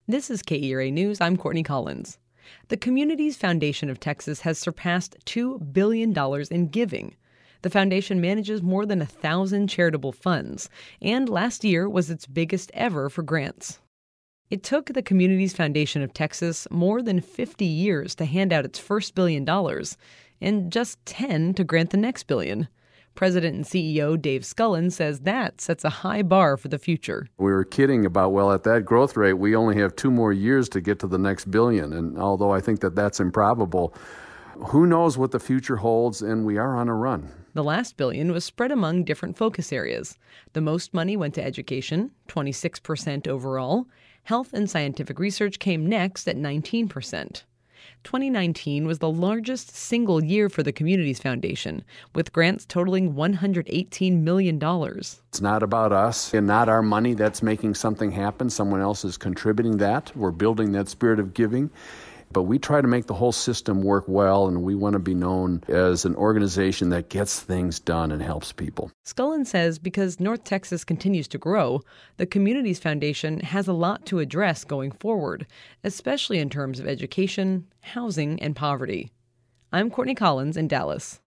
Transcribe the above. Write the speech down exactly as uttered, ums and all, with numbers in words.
This is K E R A News. I'm Courtney Collins. The Communities Foundation of Texas has surpassed two billion dollars in giving. The foundation manages more than a thousand charitable funds, and last year was its biggest ever for grants. It took the Communities Foundation of Texas more than fifty years to hand out its first billion dollars, and just ten to grant the next billion. President and C E O Dave Scullin says that sets a high bar for the future. We were kidding about, well, at that growth rate, we only have two more years to get to the next billion. And although I think that that's improbable, who knows what the future holds, and we are on a run. The last billion was spread among different focus areas. The most money went to education, twenty-six percent overall. Health and scientific research came next at nineteen percent. twenty nineteen was the largest single year for the Communities Foundation, with grants totaling one hundred eighteen million dollars. It's not about us and not our money that's making something happen. Someone else is contributing that. We're building that spirit of giving. But we try to make the whole system work well, and we want to be known as an organization that gets things done and helps people. Scullin says because North Texas continues to grow, the Communities Foundation has a lot to address going forward, especially in terms of education, housing, and poverty. I'm Courtney Collins in Dallas.